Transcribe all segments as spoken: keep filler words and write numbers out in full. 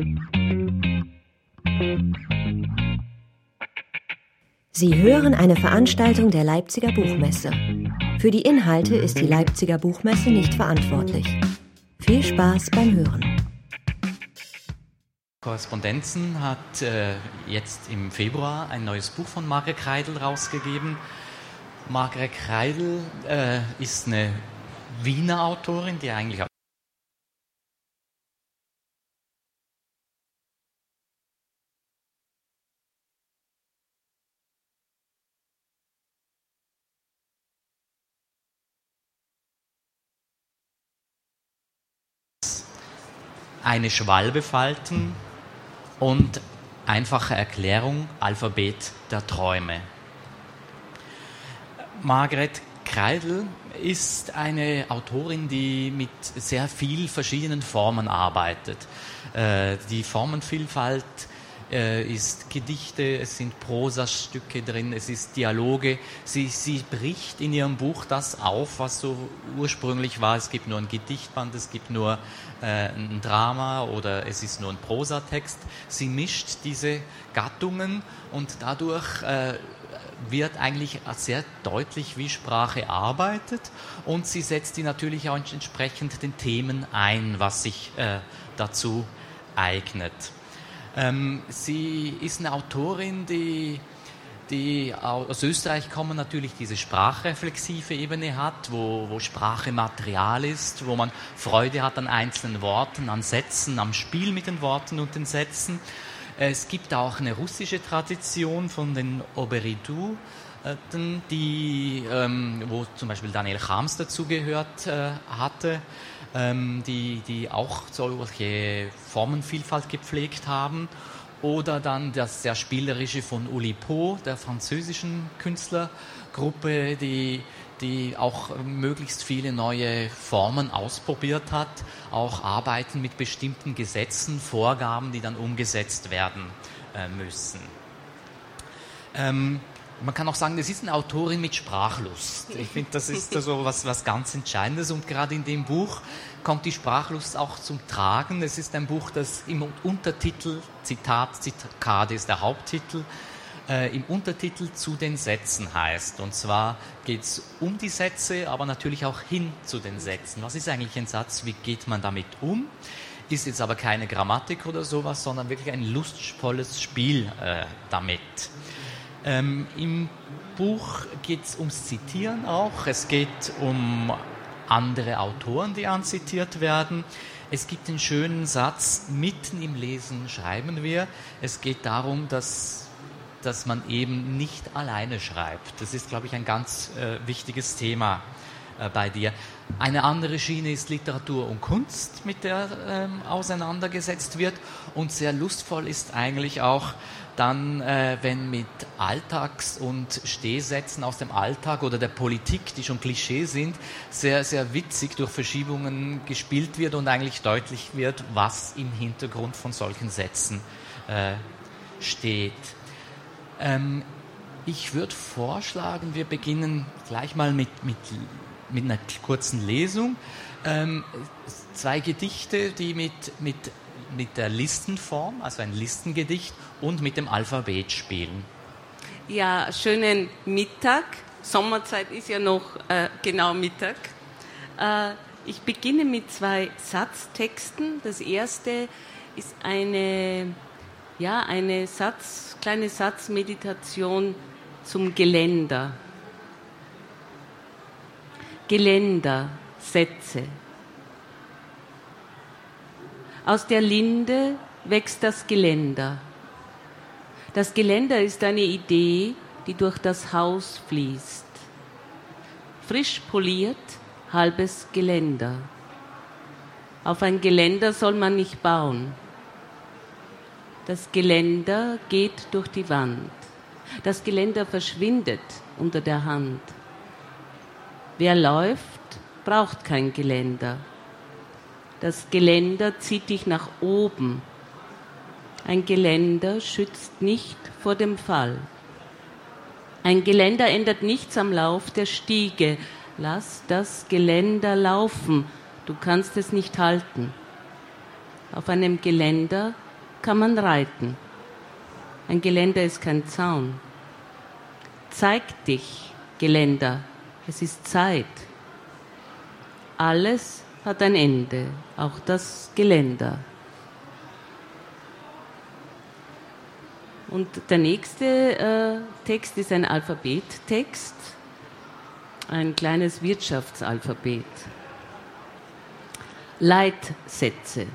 Sie hören eine Veranstaltung der Leipziger Buchmesse. Für die Inhalte ist die Leipziger Buchmesse nicht verantwortlich. Viel Spaß beim Hören. Korrespondenzen hat äh, jetzt im Februar ein neues Buch von Margret Kreidl rausgegeben. Margret Kreidl äh, ist eine Wiener Autorin, die eigentlich auch eine Schwalbe falten und einfache Erklärung, Alphabet der Träume. Margret Kreidl ist eine Autorin, die mit sehr vielen verschiedenen Formen arbeitet. Äh, die Formenvielfalt äh, ist Gedichte, es sind Prosastücke drin, es ist Dialoge. Sie, sie bricht in ihrem Buch das auf, was so ursprünglich war. Es gibt nur ein Gedichtband, es gibt nur äh, ein Drama oder es ist nur ein Prosatext. Sie mischt diese Gattungen und dadurch äh, wird eigentlich sehr deutlich, wie Sprache arbeitet, und sie setzt die natürlich auch entsprechend den Themen ein, was sich äh, dazu eignet. Ähm, sie ist eine Autorin, die, die aus Österreich kommen, natürlich diese sprachreflexive Ebene hat, wo, wo Sprache Material ist, wo man Freude hat an einzelnen Worten, an Sätzen, am Spiel mit den Worten und den Sätzen. Es gibt auch eine russische Tradition von den Oberidou, die, ähm, wo zum Beispiel Daniel Chams dazugehört äh, hatte, ähm, die, die auch solche Formenvielfalt gepflegt haben. Oder dann das sehr Spielerische von Oulipo, der französischen Künstlergruppe, die die auch möglichst viele neue Formen ausprobiert hat, auch Arbeiten mit bestimmten Gesetzen, Vorgaben, die dann umgesetzt werden äh, müssen. Ähm, man kann auch sagen, das ist eine Autorin mit Sprachlust. Ich finde, das ist so was, was ganz Entscheidendes, und gerade in dem Buch kommt die Sprachlust auch zum Tragen. Es ist ein Buch, das im Untertitel, Zitat, Zitat ist der Haupttitel, Äh, im Untertitel zu den Sätzen heißt. Und zwar geht es um die Sätze, aber natürlich auch hin zu den Sätzen. Was ist eigentlich ein Satz? Wie geht man damit um? Ist jetzt aber keine Grammatik oder sowas, sondern wirklich ein lustvolles Spiel äh, damit. Ähm, Im Buch geht es ums Zitieren auch. Es geht um andere Autoren, die anzitiert werden. Es gibt den schönen Satz, mitten im Lesen schreiben wir. Es geht darum, dass dass man eben nicht alleine schreibt. Das ist, glaube ich, ein ganz äh, wichtiges Thema äh, bei dir. Eine andere Schiene ist Literatur und Kunst, mit der ähm, auseinandergesetzt wird. Und sehr lustvoll ist eigentlich auch dann, äh, wenn mit Alltags- und Stehsätzen aus dem Alltag oder der Politik, die schon Klischee sind, sehr, sehr witzig durch Verschiebungen gespielt wird und eigentlich deutlich wird, was im Hintergrund von solchen Sätzen äh, steht. Ähm, ich würde vorschlagen, wir beginnen gleich mal mit, mit, mit einer kurzen Lesung. Ähm, zwei Gedichte, die mit, mit, mit der Listenform, also ein Listengedicht, und mit dem Alphabet spielen. Ja, schönen Mittag. Sommerzeit ist ja noch äh, genau Mittag. Äh, ich beginne mit zwei Satztexten. Das erste ist eine... Ja, eine Satz, kleine Satzmeditation zum Geländer. Geländer, Sätze. Aus der Linde wächst das Geländer. Das Geländer ist eine Idee, die durch das Haus fließt. Frisch poliert, halbes Geländer. Auf ein Geländer soll man nicht bauen. Das Geländer geht durch die Wand. Das Geländer verschwindet unter der Hand. Wer läuft, braucht kein Geländer. Das Geländer zieht dich nach oben. Ein Geländer schützt nicht vor dem Fall. Ein Geländer ändert nichts am Lauf der Stiege. Lass das Geländer laufen, du kannst es nicht halten. Auf einem Geländer kann man reiten. Ein Geländer ist kein Zaun. Zeig dich, Geländer, es ist Zeit. Alles hat ein Ende, auch das Geländer. Und der nächste äh, Text ist ein Alphabettext, ein kleines Wirtschaftsalphabet. Leitsätze.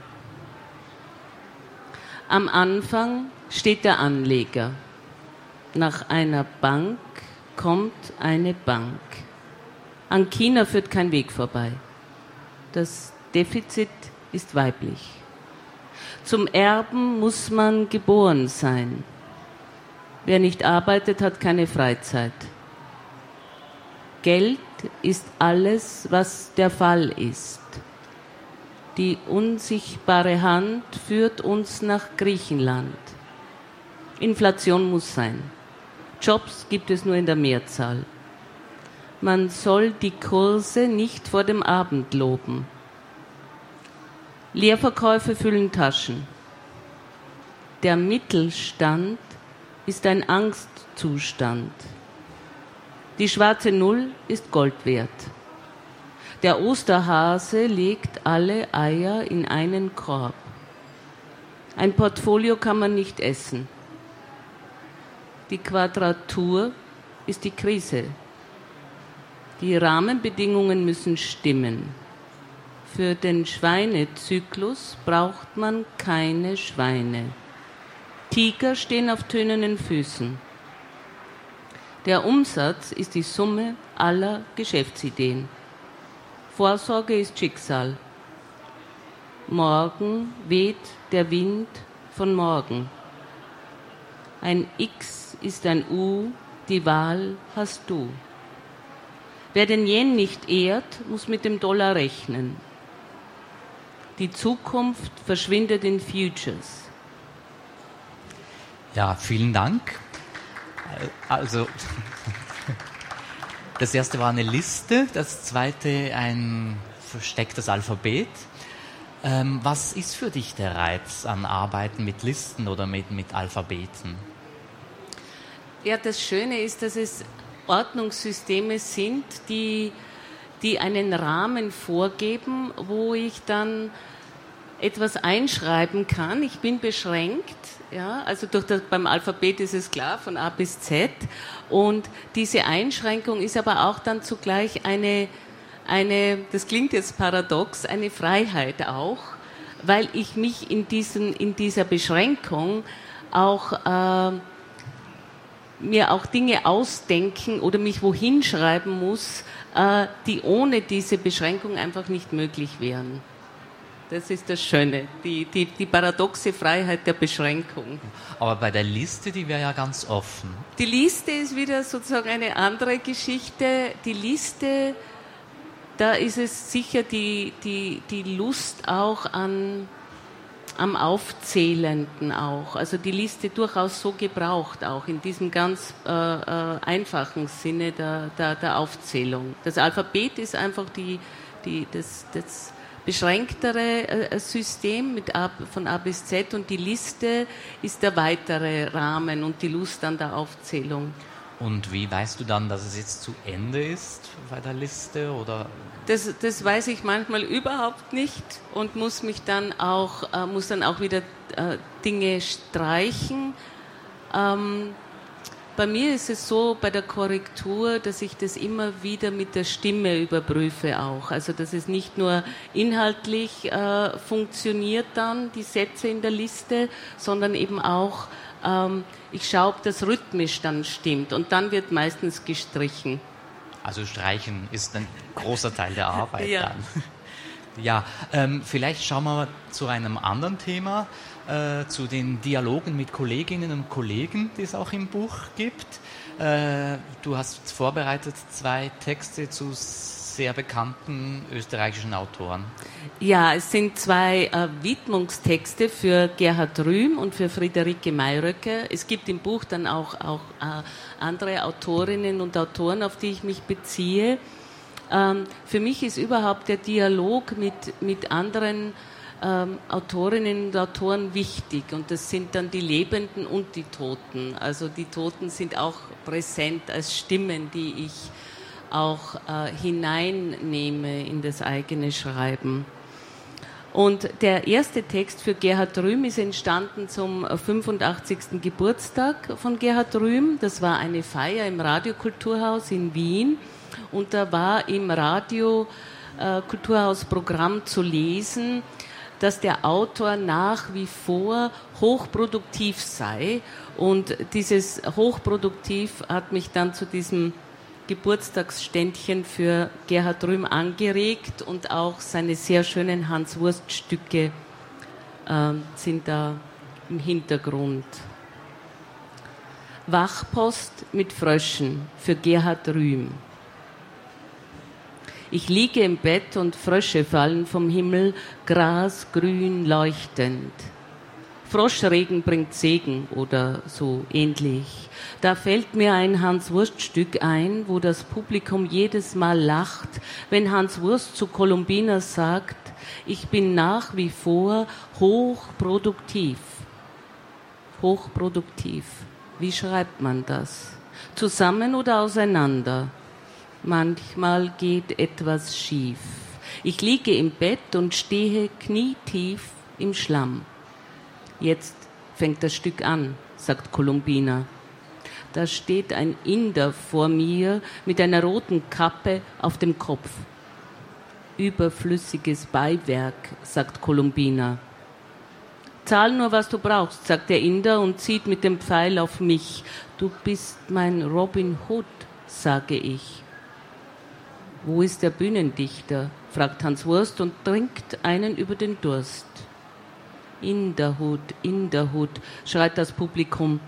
Am Anfang steht der Anleger. Nach einer Bank kommt eine Bank. An China führt kein Weg vorbei. Das Defizit ist weiblich. Zum Erben muss man geboren sein. Wer nicht arbeitet, hat keine Freizeit. Geld ist alles, was der Fall ist. Die unsichtbare Hand führt uns nach Griechenland. Inflation muss sein. Jobs gibt es nur in der Mehrzahl. Man soll die Kurse nicht vor dem Abend loben. Leerverkäufe füllen Taschen. Der Mittelstand ist ein Angstzustand. Die schwarze Null ist Gold wert. Der Osterhase legt alle Eier in einen Korb. Ein Portfolio kann man nicht essen. Die Quadratur ist die Krise. Die Rahmenbedingungen müssen stimmen. Für den Schweinezyklus braucht man keine Schweine. Tiger stehen auf tönernen Füßen. Der Umsatz ist die Summe aller Geschäftsideen. Vorsorge ist Schicksal. Morgen weht der Wind von morgen. Ein X ist ein U, die Wahl hast du. Wer den Yen nicht ehrt, muss mit dem Dollar rechnen. Die Zukunft verschwindet in Futures. Ja, vielen Dank. Also, das erste war eine Liste, das zweite ein verstecktes Alphabet. Ähm, was ist für dich der Reiz an Arbeiten mit Listen oder mit, mit Alphabeten? Ja, das Schöne ist, dass es Ordnungssysteme sind, die, die einen Rahmen vorgeben, wo ich dann etwas einschreiben kann. Ich bin beschränkt, ja, also durch das, beim Alphabet ist es klar, von A bis Z. Und diese Einschränkung ist aber auch dann zugleich eine, eine, das klingt jetzt paradox, eine Freiheit auch, weil ich mich in, diesen, in dieser Beschränkung auch äh, mir auch Dinge ausdenken oder mich wohin schreiben muss, äh, die ohne diese Beschränkung einfach nicht möglich wären. Das ist das Schöne, die, die, die paradoxe Freiheit der Beschränkung. Aber bei der Liste, die wäre ja ganz offen. Die Liste ist wieder sozusagen eine andere Geschichte. Die Liste, da ist es sicher die, die, die Lust auch an, am Aufzählenden auch. Also die Liste durchaus so gebraucht auch, in diesem ganz äh, äh, einfachen Sinne der, der, der Aufzählung. Das Alphabet ist einfach die, die, das, das beschränktere System mit A, von A bis Z und die Liste ist der weitere Rahmen und die Lust an der Aufzählung. Und wie weißt du dann, dass es jetzt zu Ende ist bei der Liste? Oder? Das, das weiß ich manchmal überhaupt nicht und muss mich dann auch, äh, muss dann auch wieder äh, Dinge streichen. Ähm, Bei mir ist es so, bei der Korrektur, dass ich das immer wieder mit der Stimme überprüfe auch. Also, dass es nicht nur inhaltlich äh, funktioniert dann, die Sätze in der Liste, sondern eben auch, ähm, ich schaue, ob das rhythmisch dann stimmt. Und dann wird meistens gestrichen. Also Streichen ist ein großer Teil der Arbeit ja. dann. Ja, ähm, vielleicht schauen wir zu einem anderen Thema. Äh, zu den Dialogen mit Kolleginnen und Kollegen, die es auch im Buch gibt. Äh, du hast vorbereitet zwei Texte zu sehr bekannten österreichischen Autoren. Ja, es sind zwei äh, Widmungstexte für Gerhard Rühm und für Friederike Mayröcker. Es gibt im Buch dann auch, auch äh, andere Autorinnen und Autoren, auf die ich mich beziehe. Ähm, für mich ist überhaupt der Dialog mit, mit anderen ähm, Autorinnen und Autoren wichtig. Und das sind dann die Lebenden und die Toten. Also die Toten sind auch präsent als Stimmen, die ich auch äh, hineinnehme in das eigene Schreiben. Und der erste Text für Gerhard Rühm ist entstanden zum fünfundachtzigsten Geburtstag von Gerhard Rühm. Das war eine Feier im Radiokulturhaus in Wien. Und da war im Radiokulturhausprogramm zu lesen, dass der Autor nach wie vor hochproduktiv sei. Und dieses hochproduktiv hat mich dann zu diesem Geburtstagsständchen für Gerhard Rühm angeregt und auch seine sehr schönen Hans-Wurst-Stücke äh, sind da im Hintergrund. Wachpost mit Fröschen für Gerhard Rühm. Ich liege im Bett und Frösche fallen vom Himmel, grasgrün leuchtend. Froschregen bringt Segen oder so ähnlich. Da fällt mir ein Hans-Wurst-Stück ein, wo das Publikum jedes Mal lacht, wenn Hans Wurst zu Columbina sagt, ich bin nach wie vor hochproduktiv. Hochproduktiv. Wie schreibt man das? Zusammen oder auseinander? Manchmal geht etwas schief. Ich liege im Bett und stehe knietief im Schlamm. Jetzt fängt das Stück an, sagt Columbina. Da steht ein Inder vor mir mit einer roten Kappe auf dem Kopf. Überflüssiges Beiwerk, sagt Columbina. Zahl nur, was du brauchst, sagt der Inder und zieht mit dem Pfeil auf mich. Du bist mein Robin Hood, sage ich. Wo ist der Bühnendichter? Fragt Hans Wurst und trinkt einen über den Durst. In der Hut, in der Hut, schreit das Publikum.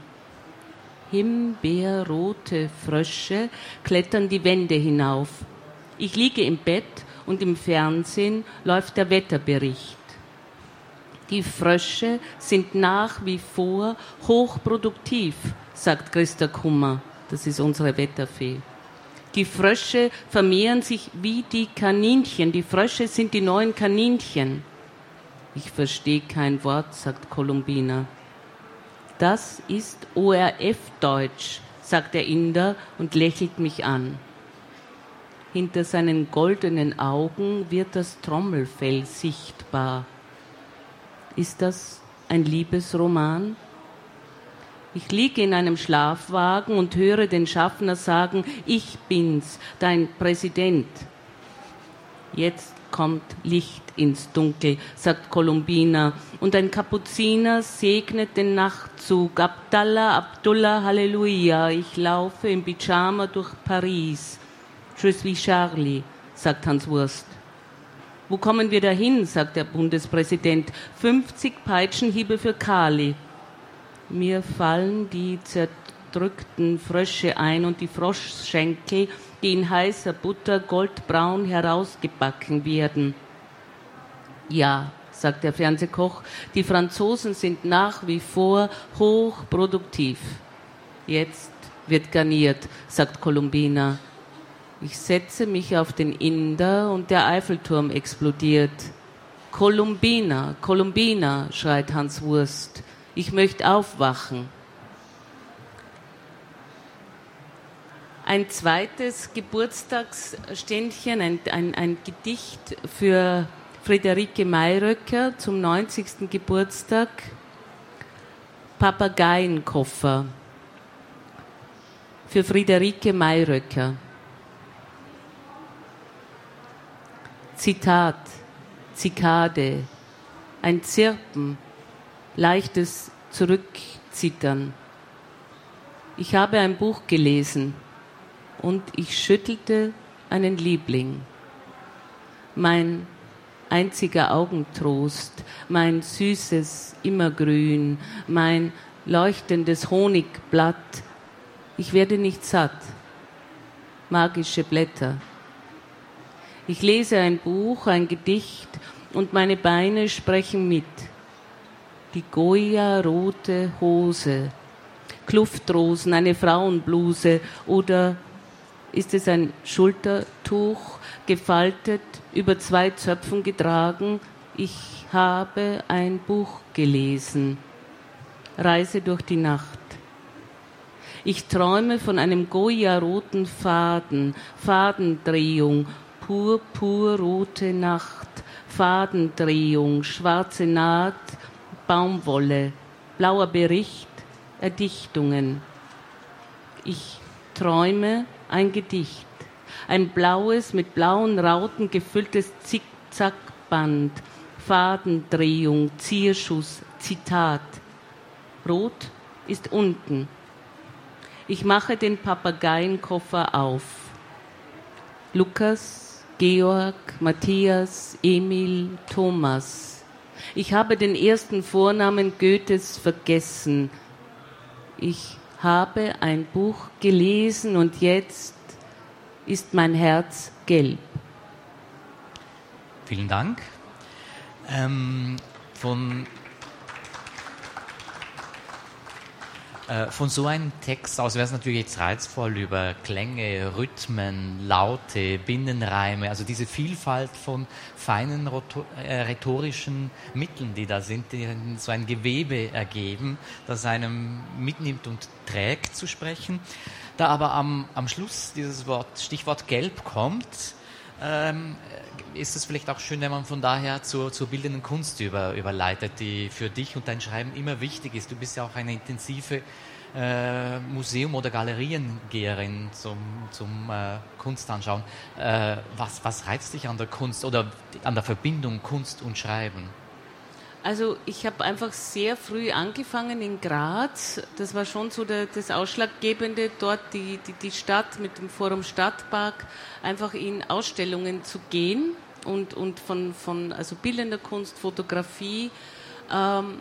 Himbeerrote Frösche klettern die Wände hinauf. Ich liege im Bett und im Fernsehen läuft der Wetterbericht. Die Frösche sind nach wie vor hochproduktiv, sagt Christa Kummer. Das ist unsere Wetterfee. Die Frösche vermehren sich wie die Kaninchen. Die Frösche sind die neuen Kaninchen. Ich verstehe kein Wort, sagt Columbina. Das ist O R F-Deutsch, sagt der Inder und lächelt mich an. Hinter seinen goldenen Augen wird das Trommelfell sichtbar. Ist das ein Liebesroman? Ich liege in einem Schlafwagen und höre den Schaffner sagen, ich bin's, dein Präsident. Jetzt kommt Licht ins Dunkel, sagt Columbina, und ein Kapuziner segnet den Nachtzug. Abdallah, Abdullah, Halleluja, ich laufe im Pyjama durch Paris. Je suis Charlie, sagt Hans Wurst. Wo kommen wir dahin, sagt der Bundespräsident. fünfzig Peitschenhiebe für Kali. Mir fallen die zerdrückten Frösche ein und die Froschschenkel, die in heißer Butter goldbraun herausgebacken werden. Ja, sagt der Fernsehkoch, die Franzosen sind nach wie vor hochproduktiv. Jetzt wird garniert, sagt Columbina. Ich setze mich auf den Inder und der Eiffelturm explodiert. Columbina, Columbina, schreit Hans Wurst. Ich möchte aufwachen. Ein zweites Geburtstagsständchen, ein, ein, ein Gedicht für Friederike Mayröcker zum neunzigsten Geburtstag. Papageienkoffer für Friederike Mayröcker. Zitat, Zikade, ein Zirpen, leichtes Zurückzittern. Ich habe ein Buch gelesen und ich schüttelte einen Liebling. Mein einziger Augentrost, mein süßes Immergrün, mein leuchtendes Honigblatt. Ich werde nicht satt. Magische Blätter. Ich lese ein Buch, ein Gedicht und meine Beine sprechen mit. Die Goya-rote Hose, Kluftrosen, eine Frauenbluse oder ist es ein Schultertuch, gefaltet, über zwei Zöpfen getragen, Ich habe ein Buch gelesen. Reise durch die Nacht. Ich träume von einem Goya-roten Faden, Fadendrehung, purpurrote Nacht, Fadendrehung, schwarze Naht, Baumwolle, blauer Bericht, Erdichtungen. Ich träume ein Gedicht, ein blaues, mit blauen Rauten gefülltes Zickzackband, Fadendrehung, Zierschuss, Zitat. Rot ist unten. Ich mache den Papageienkoffer auf. Lukas, Georg, Matthias, Emil, Thomas. Ich habe den ersten Vornamen Goethes vergessen. Ich habe ein Buch gelesen und jetzt ist mein Herz gelb. Vielen Dank. Ähm, von Von so einem Text aus wäre es natürlich jetzt reizvoll, über Klänge, Rhythmen, Laute, Binnenreime, also diese Vielfalt von feinen rhetorischen Mitteln, die da sind, die so ein Gewebe ergeben, das einem mitnimmt und trägt, zu sprechen. Da aber am, am Schluss dieses Wort, Stichwort Gelb kommt, ähm, ist es vielleicht auch schön, wenn man von daher zur, zur bildenden Kunst über, überleitet, die für dich und dein Schreiben immer wichtig ist. Du bist ja auch eine intensive äh, Museum- oder Galeriengeherin zum, zum äh, Kunstanschauen. Äh, was, was reizt dich an der Kunst oder an der Verbindung Kunst und Schreiben? Also ich habe einfach sehr früh angefangen in Graz. Das war schon so der, das Ausschlaggebende, dort die, die, die Stadt mit dem Forum Stadtpark einfach in Ausstellungen zu gehen und, und von, von also bildender Kunst, Fotografie ähm,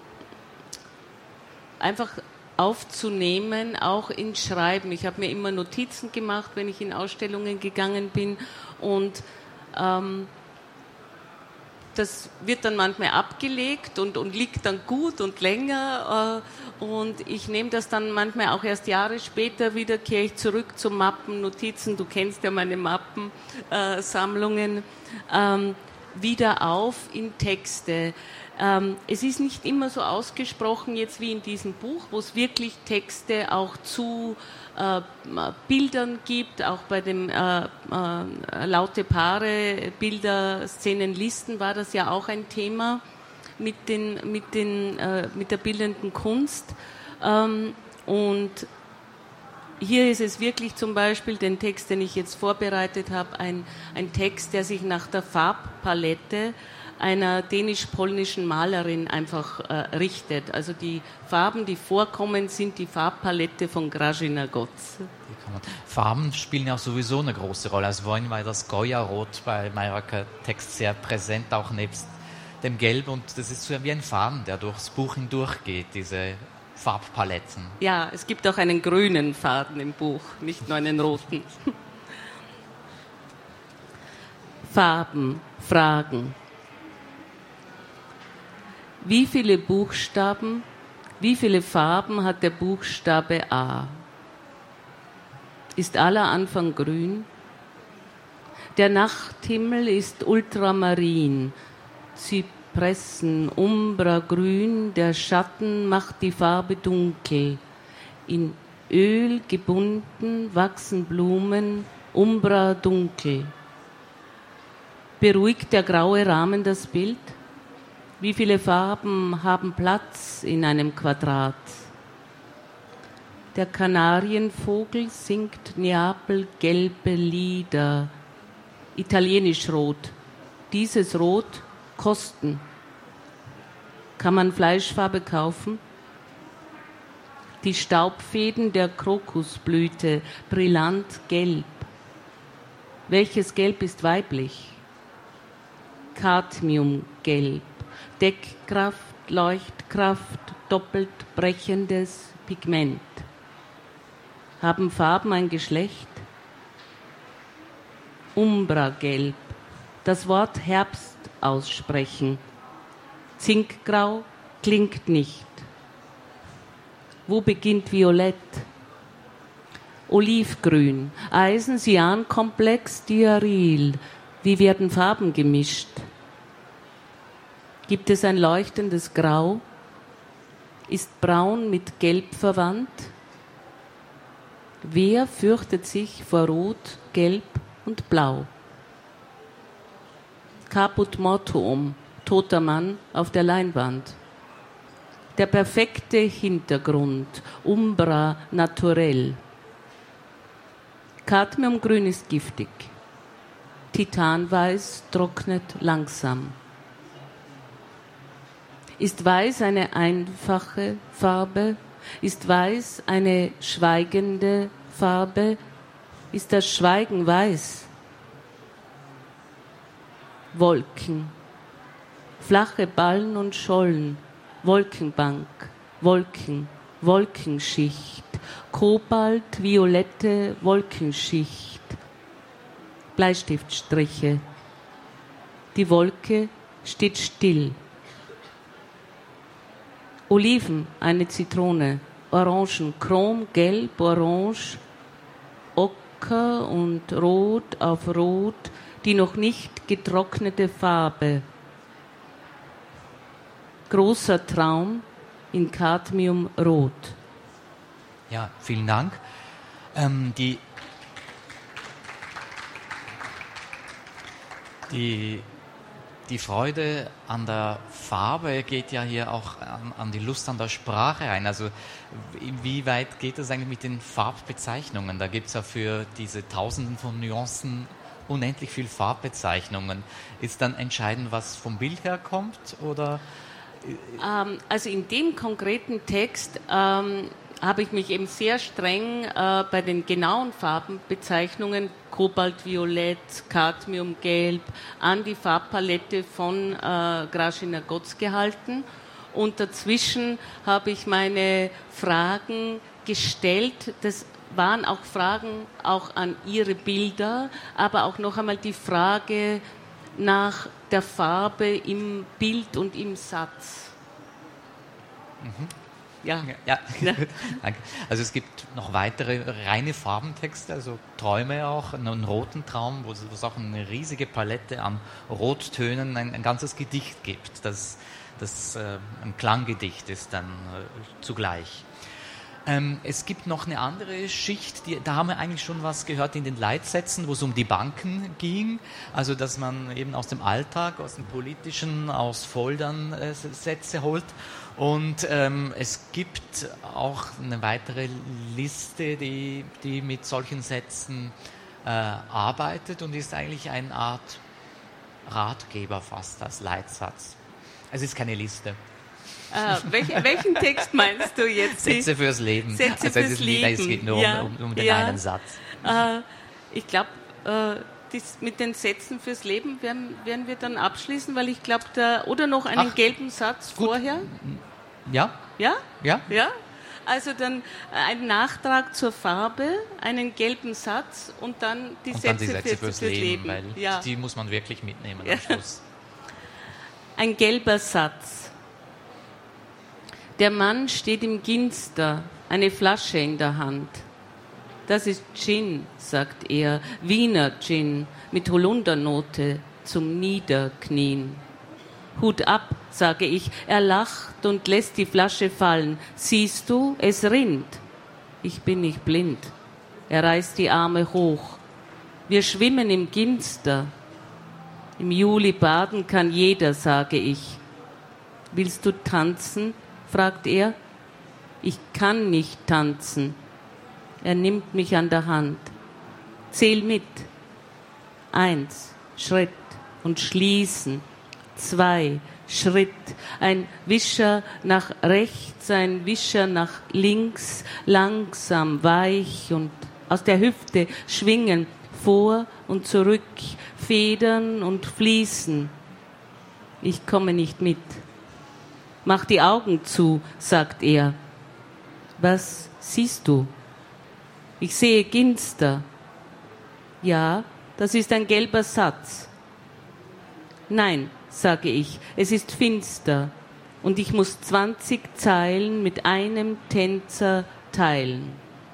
einfach aufzunehmen, auch in Schreiben. Ich habe mir immer Notizen gemacht, wenn ich in Ausstellungen gegangen bin und ähm, das wird dann manchmal abgelegt und, und liegt dann gut und länger äh, und ich nehme das dann manchmal auch erst Jahre später wieder, kehre ich zurück zu Mappen, Notizen, du kennst ja meine Mappensammlungen, äh, ähm, wieder auf in Texte. Ähm, es ist nicht immer so ausgesprochen jetzt wie in diesem Buch, wo es wirklich Texte auch zu äh, Bildern gibt, auch bei dem äh, äh, Laute Paare, Bilder, Szenen, Listen war das ja auch ein Thema mit, den, mit, den, äh, mit der bildenden Kunst. Ähm, und hier ist es wirklich zum Beispiel den Text, den ich jetzt vorbereitet habe, ein, ein Text, der sich nach der Farbpalette einer dänisch-polnischen Malerin einfach äh, richtet. Also die Farben, die vorkommen, sind die Farbpalette von Grażyna Gotz. Farben spielen ja auch sowieso eine große Rolle. Also vorhin war das Goya-Rot bei Mayraka Text sehr präsent, auch nebst dem Gelb. Und das ist so wie ein Faden, der durchs Buch hindurchgeht, diese Farbpaletten. Ja, es gibt auch einen grünen Faden im Buch, nicht nur einen roten. Farben, Fragen. Wie viele Buchstaben, wie viele Farben hat der Buchstabe A? Ist aller Anfang grün? Der Nachthimmel ist ultramarin, Zypressen, Umbra grün, der Schatten macht die Farbe dunkel. In Öl gebunden wachsen Blumen, Umbra dunkel. Beruhigt der graue Rahmen das Bild? Wie viele Farben haben Platz in einem Quadrat? Der Kanarienvogel singt Neapel gelbe Lieder, italienisch rot. Dieses Rot kosten. Kann man Fleischfarbe kaufen? Die Staubfäden der Krokusblüte, brillant gelb. Welches Gelb ist weiblich? Cadmiumgelb. Deckkraft, Leuchtkraft, doppelt brechendes Pigment. Haben Farben ein Geschlecht? Umbragelb. Das Wort Herbst aussprechen. Zinkgrau klingt nicht. Wo beginnt Violett? Olivgrün. Eisen-Cyan-Komplex, Diaryl. Wie werden Farben gemischt? Gibt es ein leuchtendes Grau? Ist Braun mit Gelb verwandt? Wer fürchtet sich vor Rot, Gelb und Blau? Caput mortuum, toter Mann auf der Leinwand. Der perfekte Hintergrund, Umbra naturell. Cadmiumgrün ist giftig. Titanweiß trocknet langsam. Ist Weiß eine einfache Farbe? Ist Weiß eine schweigende Farbe? Ist das Schweigen weiß? Wolken, flache Ballen und Schollen, Wolkenbank, Wolken, Wolkenschicht, Kobalt, violette Wolkenschicht, Bleistiftstriche. Die Wolke steht still. Oliven, eine Zitrone, Orangen, Chrom, Gelb, Orange, Ocker und Rot auf Rot, die noch nicht getrocknete Farbe. Großer Traum in Cadmiumrot. Ja, vielen Dank. Ähm, die, die, die Freude an der Farbe geht ja hier auch an, an die Lust an der Sprache ein. Also wie weit geht es eigentlich mit den Farbbezeichnungen? Da gibt es ja für diese Tausenden von Nuancen unendlich viel Farbbezeichnungen. Ist dann entscheidend, was vom Bild herkommt? Oder? Ähm, also in dem konkreten Text ähm, habe ich mich eben sehr streng äh, bei den genauen Farbenbezeichnungen Kobaltviolett, Cadmiumgelb an die Farbpalette von äh, Grażyna Götz gehalten. Und dazwischen habe ich meine Fragen gestellt. Das waren auch Fragen auch an ihre Bilder, aber auch noch einmal die Frage nach der Farbe im Bild und im Satz. Mhm. Ja. Ja, ja. Danke. Also es gibt noch weitere reine Farbentexte, also Träume auch, einen roten Traum, wo es auch eine riesige Palette an Rottönen, ein, ein ganzes Gedicht gibt, das, das äh, ein Klanggedicht ist dann äh, zugleich. Ähm, es gibt noch eine andere Schicht, die, da haben wir eigentlich schon was gehört in den Leitsätzen, wo es um die Banken ging, also dass man eben aus dem Alltag, aus dem Politischen, aus Foldern äh, Sätze holt. Und ähm, es gibt auch eine weitere Liste, die, die mit solchen Sätzen äh, arbeitet und ist eigentlich eine Art Ratgeber fast als Leitsatz. Es ist keine Liste. Äh, welch, welchen Text meinst du jetzt? Sätze fürs Leben. Sätze also fürs es, ist, Leben. es geht nur ja, um, um den ja. einen Satz. Äh, ich glaube, äh, mit den Sätzen fürs Leben werden, werden wir dann abschließen, weil ich glaube, da oder noch einen Ach, gelben Satz gut. vorher. Ja? Ja? Ja? Ja? Also dann ein Nachtrag zur Farbe, einen gelben Satz und dann die, und Sätze, dann die Sätze fürs, fürs, fürs Leben, Leben. weil Ja. die muss man wirklich mitnehmen Ja. am Schluss. Ein gelber Satz. Der Mann steht im Ginster, eine Flasche in der Hand. Das ist Gin, sagt er, Wiener Gin mit Holundernote zum Niederknien. Hut ab, sage ich. Er lacht und lässt die Flasche fallen. Siehst du, es rinnt. Ich bin nicht blind. Er reißt die Arme hoch. Wir schwimmen im Ginster. Im Juli baden kann jeder, sage ich. Willst du tanzen? Fragt er. Ich kann nicht tanzen. Er nimmt mich an der Hand. Zähl mit. Eins, Schritt und schließen. Zwei, Schritt. Ein Wischer nach rechts, ein Wischer nach links. Langsam, weich und aus der Hüfte schwingen. Vor und zurück. Federn und fließen. Ich komme nicht mit. Mach die Augen zu, sagt er. Was siehst du? Ich sehe Ginster. Ja, das ist ein gelber Satz. Nein, sage ich, es ist finster und ich muss zwanzig Zeilen mit einem Tänzer teilen.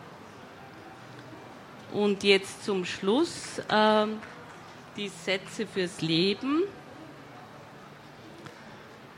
Und jetzt zum Schluss ähm, die Sätze fürs Leben.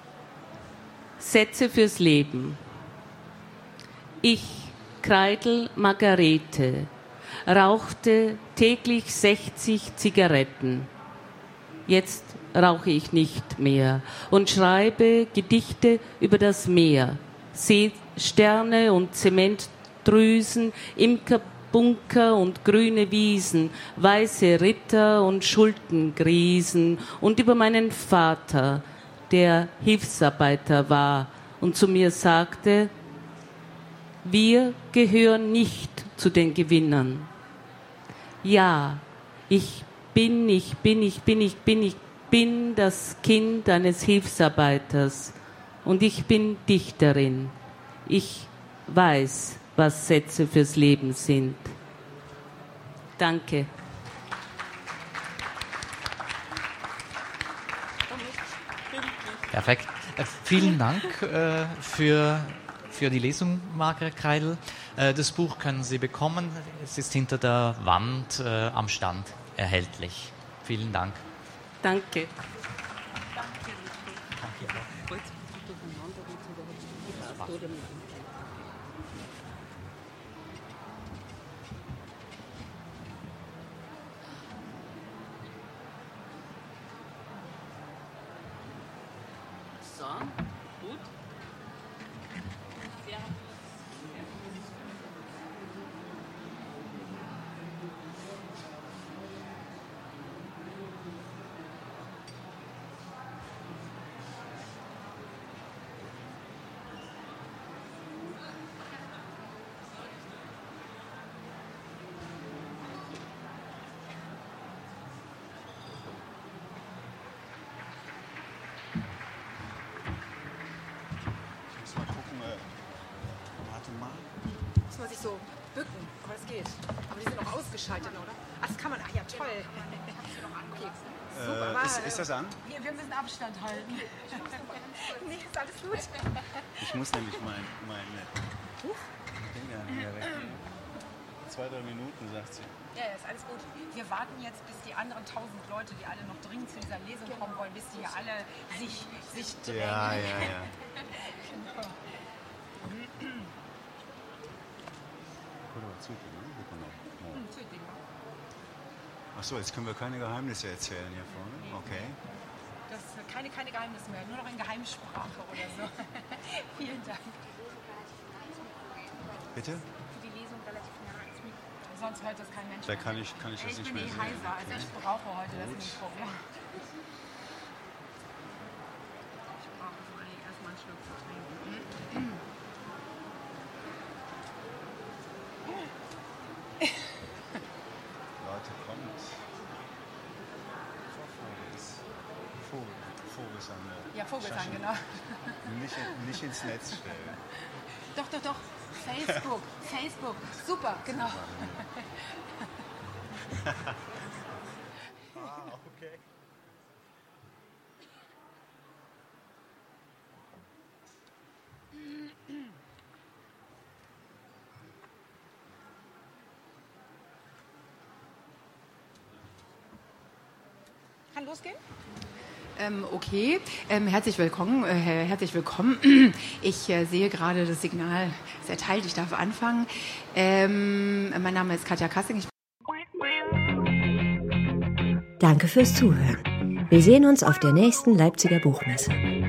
Sätze fürs Leben. Ich, Kreidl Margarete, rauchte täglich sechzig Zigaretten. Jetzt rauche ich nicht mehr und schreibe Gedichte über das Meer. Seesterne und Zementdrüsen, Imkerbunker und grüne Wiesen, weiße Ritter und Schuldengrisen und über meinen Vater, der Hilfsarbeiter war und zu mir sagte, wir gehören nicht zu den Gewinnern. Ja, ich bin, ich bin, ich bin, ich bin, ich bin das Kind eines Hilfsarbeiters und ich bin Dichterin. Ich weiß, was Sätze fürs Leben sind. Danke. Perfekt. Äh, vielen Dank äh, für, für die Lesung, Margret Kreidl. Äh, das Buch können Sie bekommen. Es ist hinter der Wand äh, am Stand erhältlich. Vielen Dank. Danke. So, gut. Muss man sich so bücken, aber das geht. Aber die sind auch ausgeschaltet, oder? Ach, das kann man, ach ja, toll. Okay. Super, aber, äh, ist, ist das an? Wir, wir müssen Abstand halten. Nee, ist alles gut. Ich muss nämlich mein, mein Dinger hier weggeben. Zwei, drei Minuten, sagt sie. Ja, ja, ist alles gut. Wir warten jetzt, bis die anderen tausend Leute, die alle noch dringend zu dieser Lesung kommen wollen, bis die hier alle sich, sich drängen. Ja, ja, ja. Genau. Achso, jetzt können wir keine Geheimnisse erzählen hier vorne. Okay. Das ist keine, keine Geheimnisse mehr, nur noch in Geheimsprache oder so. Vielen Dank. Bitte? Für die Lesung relativ nah ans Mikro. Sonst hört das kein Mensch. Da kann ich, kann ich das ich nicht bin mehr eh sehen. heiser, also ich brauche heute das Mikro. Ja. Ich brauche vor allem erstmal einen Schluck zu trinken. Leute, kommt. Vogel, Vogelsang. Ja, Vogelsang, genau. Nicht, nicht ins Netz stellen. Doch, doch, doch. Facebook, Facebook. Super, genau. Ah, okay. Kann losgehen? Ähm, okay, ähm, herzlich willkommen. Äh, herzlich willkommen. Ich äh, sehe gerade das Signal ist erteilt. Ich darf anfangen. Ähm, mein Name ist Katja Kassing. Ich Danke fürs Zuhören. Wir sehen uns auf der nächsten Leipziger Buchmesse.